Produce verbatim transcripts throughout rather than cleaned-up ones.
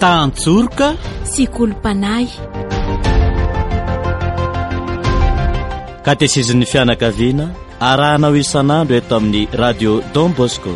tantsorika sy kolompanay. Katesezin'ny fianakaviana arahanao isan'andro eto amin'ny radio Don Bosco.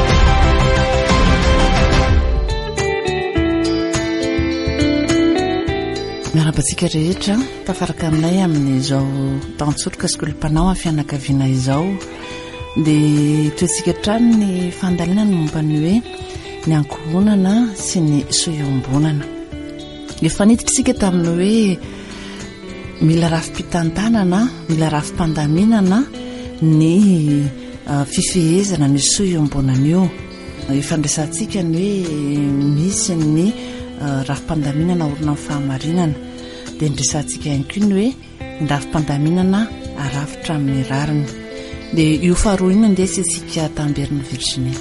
Miarabantsika rehetra tafaraka aminay amin'izao tantsorika sy kolompanao amin'ny fianakaviana izao dia toetsika trano ny fandalina ny momba ny hoe ny ankohonana sy ny soiombonana. Efa niditra tamin'ny hoe mila rafi-pitantanana, mila rafi-pandaminana ny uh, fifehezana ny soiombonana io. Ifandraisantsika ny hoe misy ny uh, rafi-pandaminana orina amin'ny fahamarinana dia nydresantsika ihany koa ny hoe ny rafi-pandaminana arafitra amin'ny rariny. Dia io faharoa iny ndesy isika tamberin'ny Virginie.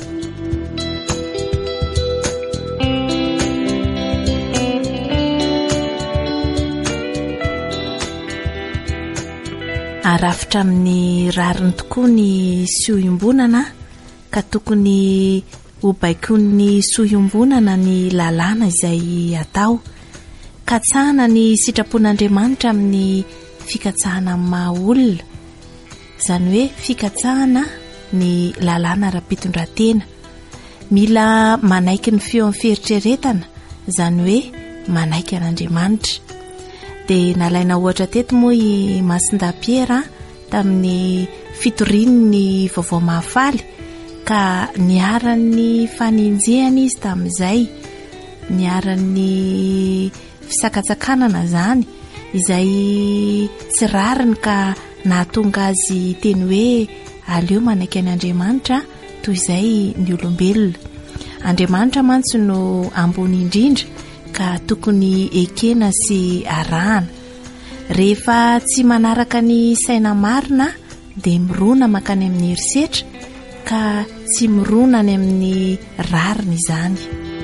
Arafitra amin'ny rariny tokoa ny soiombonana ka tokony ho baikony soiombonana ny lalàna izay atao. Katsahana ny sitrapon'Andriamanitra amin'ny fikatsahana amin'ny maha olona, izany hoe fikatsahana ny lalàna ara-pitondratena. Mila manaiky ny feo amin'ny fieritreretana, izany hoe manaiky an'Andriamanitra. Dia nalaina ohatra teto moa i Masindapiera tamin'ny fitorian'ny vaovao mahafaly ka niaran'ny faninjehany izy tamin'izay, niaran'ny fisakatsakanana zany izay tsy rariny ka nahatonga azy teny hoe aleo manaiky an'Andriamanitra toy izay ny olombelona. Andriamanitra mantsy no ambony indrindra ka tokony ekena sy arahana. Rehefa tsy manaraka ny saina marina dia mirona makany amin'ny herisetra ka tsy mirona any amin'ny rariny izany.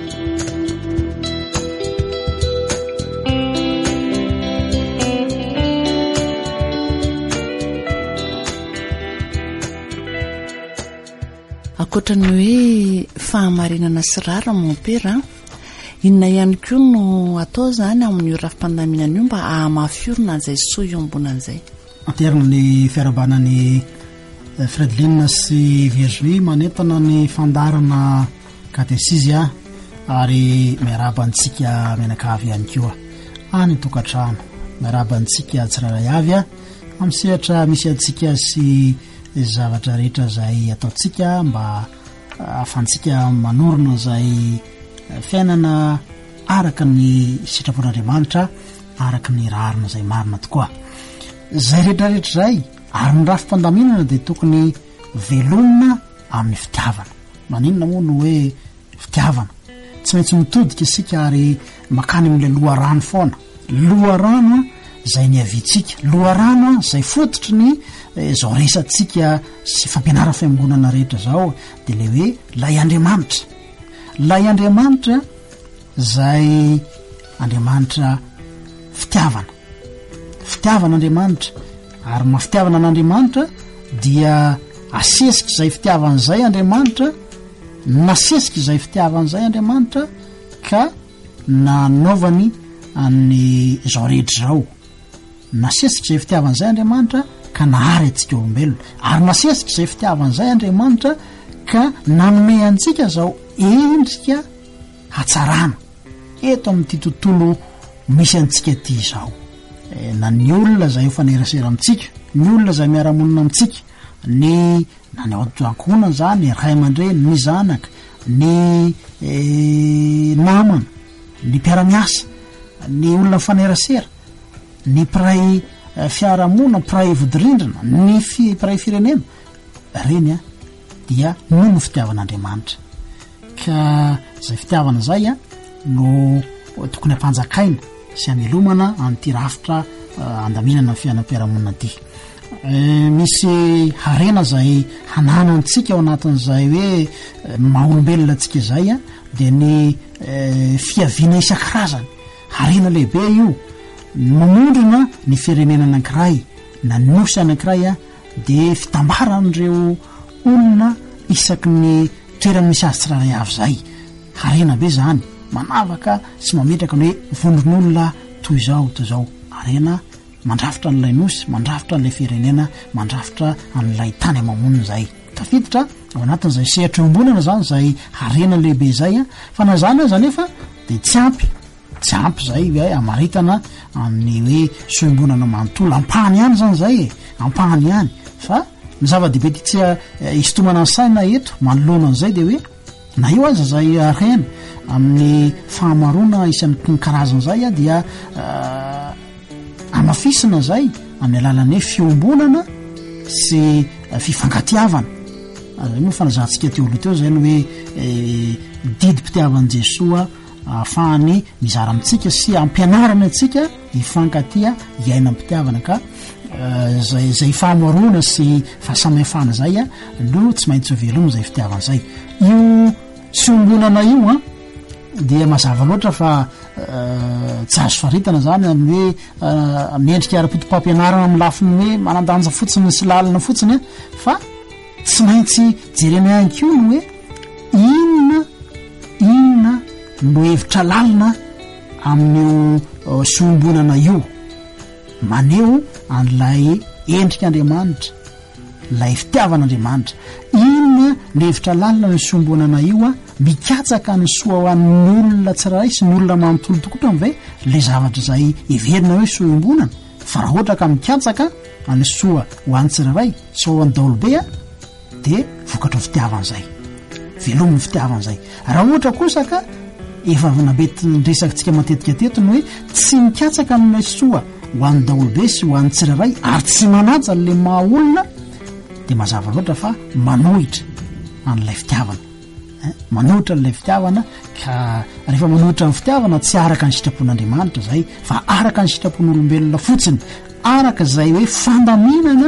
Akoatran'ny hoe fahamarinana sy rara mompera, inona ihany koa no atao zany amin'ny rafi-pandaminana io mba ahamafiorina an'izay soiombonana izay? Aterina ny fiarabanany Fredlin sy Virginie manentana ny fandarana katesizia ary miarabantsika menakavy ihany koa any tokatrano. Miarabantsika tsiraray avy amin'ny sehatra misy antsika sy zavatra rehetra izay ataontsika mba ahafahantsika manorina izay fiainana araka ny sitrapon'Andriamanitra, araka ny rarina izay marina tokoa. Izay rehetrarehetra izay ary ny rafi-pandaminana dia tokony velomina amin'ny fitiavana. Maninona moa no hoe fitiavana? Tsy maintsy mitodika isika ary makany amin'ilay loharano foana. Loharano izay ny avintsika, loharano izay fototry ny izao resantsika sy fampianarana fiangonana rehetra izao dia ilay hoe lay Andriamanitra. Lay Andriamanitra izay Andriamanitra fitiavana. Fitiavana Andriamanitra ary mafitiavana an'Andriamanitra dia asesika izay fitiavana izay Andriamanitra, nasesika izay fitiavana izay Andriamanitra ka nanaovany amin'ny izao rehetra izao. Nasesika izay fitiavana izay Andriamanitra ka nahary antsika olombelona, ary nasesika izay fitiavana izay Andriamanitra ka nanome antsika izao endrika hatsarana eto amin'ity tontolo misy antsika ty izao. E, na ny olona izay fanerasera amintsika, ny olona izay miara-monina amintsika, ny na ny ao-ankohonana zany, ny ray aman-dreny, ny zanaka, ny e, namana, ny mpiara-miasa, ny olona fanerasera, ny mpiray e, fiarahamonina, mpiray vodi-rindrina, ny fi, mpiray firenena, reny a dia noho ny fitiavan'Andriamanitra. Ka izay fitiavana izay a no tokony ampanjakaina sy amelomana an'ity rafitra uh, andaminana fiainam-piarahamonina ty. E, misy harena izay hananantsika ao anatin'izay hoe e, maha-olombelona antsika izay a dia ny e, fiaviana isan-karazany. Harena lehibe io mamondrona ny firenena anankiray na nosy anankiray a dia fitambaran'ireo olona isaky ny toerana misy azy tsiraray avy zay. Harena be zany manavaka sy mametraka ny hoe vondron'olona toy zao toy zao arena mandrafitra n'ilay nosy mandrafitra n'lay firenena mandrafitra an'ilay tany amamonina zay tafiditra ao anatin'izay sehatra ombonana zany zay arena lehibe zay a fa na zany aza nefa de tsy ampy tsy ampy zay hoe amaritana amin'ny hoe soembonana manontolo ampahany ihany zany zay e ampahany ihany fa ny zava-dehibe ty tsy hisotomana ny saina eto manoloana an'izay de hoe na io aza zay arena amin'ny fahamarona isan'ny karazan'zay a dia amafisina zay amin'ny alalany hoe fiombonana sy fifangatiavana zay moa fanazantsika teoloha teo zay no hoe didim-pitiavan'i Jesoa ahafahany mizara amintsika sy ampianarana antsika hifankatia iaina am-pitiavana ka zay zay fahamarona sy fahasamihafana zay a no tsy maintsy veloma zay fitiavana zay io fiombonana io a dia mazava loatra fa tsy azo faritana zany amin'ny hoe miendrika ara-potipampianarana amin'ny lafiny hoe manandanja fotsiny sy lalina fotsiny a fa tsy maintsy jerena ihany koa no hoe inona inona no hevitra lalina amin'io fiombonana io maneho an'ilay endrika Andriamanitra lay fitiavan'Andriamanitra inona no hevitra lalina ny fiombonana io a mikatsaka ny soa ho an'ny olona tsirairay sy ny olona manontolo tokotra ve le zavatra zay everina hoe soembonana fa raha ohatra ka mikatsaka any soa ho an'ny tsirairay sy ho an'ny daolobe a de vokatra ny fitiavan'izay velomin'ny fitiavan'izay raha ohatra kosa ka efa nabety nresakantsika matetika teto ny hoe tsy mikatsaka amin'ny soa ho an'ny daolobe sy ho an'ny tsirairay ary tsy manaja le maha olona de mazava loatra fa manohitra an'ilay fitiavana manohitra n'ilay fitiavana ka rehefa manohitra ny fitiavana tsy araka ny sitrapon'Andriamanitra zay fa araka ny sitrapon'olombelona fotsiny araka zay hoe fandaminana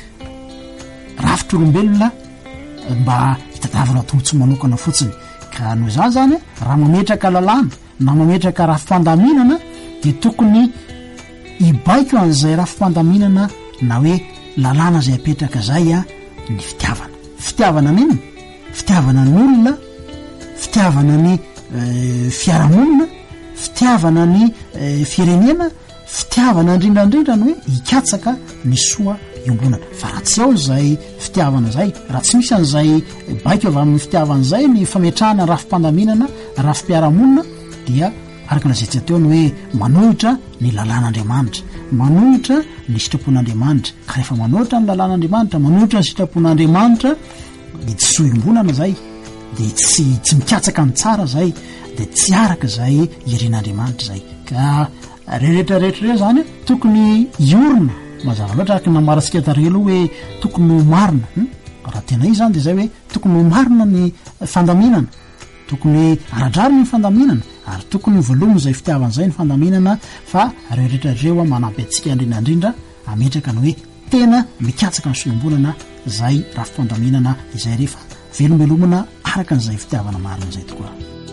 rafitr'olombelona mba hitadiavana tombotso manokana fotsiny ka noho izany zany raha mametraka lalàna na mametraka rafi-pandaminana de tokony ibaiko an'izay rafi-pandaminana na hoe lalàna zay apetraka zay a ny fitiavana fitiavana niny fitiavana ny olona fitiavana ny fiaramonina fitiavana ny firenena fitiavana indrindrandrindra ny hoe hikatsaka ny soa iombonana fa raha tsy ao zay fitiavana zay raha tsy misy an'izay baiko avy amin'ny fitiavana zay ny fametrahana rafi-pandaminana rafi-piaramonina dia araka lazaitsika teo ny hoe manohitra ny lalàn'Andriamanitra manohitra ny sitrapon'Andriamanitra ka rehefa manohitra ny lalàn'Andriamanitra manohitra ny sitrapon'Andriamanitra de tsy soa iombonana zay de tsy tsy mikatsaka ny tsara zay de tsy araka zay iren'Andriamanitra zay ka rehetrarehetra reo zany tokony iorina mazava loatra araka namaratsika tarelo hoe tokony ho marina raha tena izy zany de zay hoe tokony ho marina ny fandaminana tokony aradrariny ny fandaminana ary tokony voalomo zay fitiavan'izay ny fandaminana fa rehetrarehetrareo a manampy atsika indrindrandrindra ametraka ny hoe tena mikatsaka ny soembonana zay rafi-pandaminana izay rehefa velombelomana araka n'izay fitiavana marina zay tokoa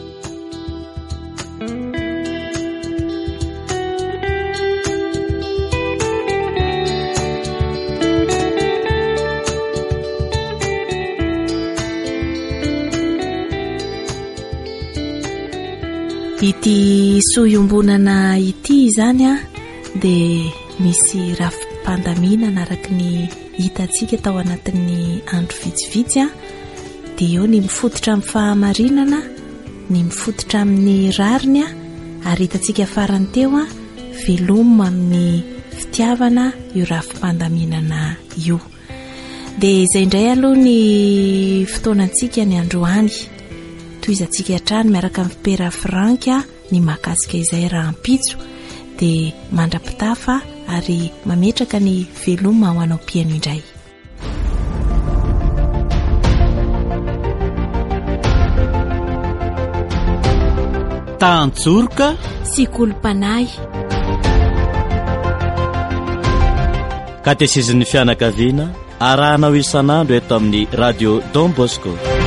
ity soiombonana ity zany a de misy rafi-pandaminana araky ny hitantsika tao anatin'ny andro vitsivitsy a de eo ny mifototra amin'ny fahamarinana ny mifototra amin'ny rariny a ary hitantsika farany teo a veloma amin'ny fitiavana io rafi-pandaminana io de izay indray aloha ny fotoanantsika ny androany toy izantsika hatrany miaraka amin'ny pera Franka ny mahakasika izay raha ampitso de mandrapitafa ary mametraka ny veloma ho anao piano indray tantsorika sy kolompanay katesezin'ny fianakaviana arahanao isan'andro eto amin'ny radio Don Bosco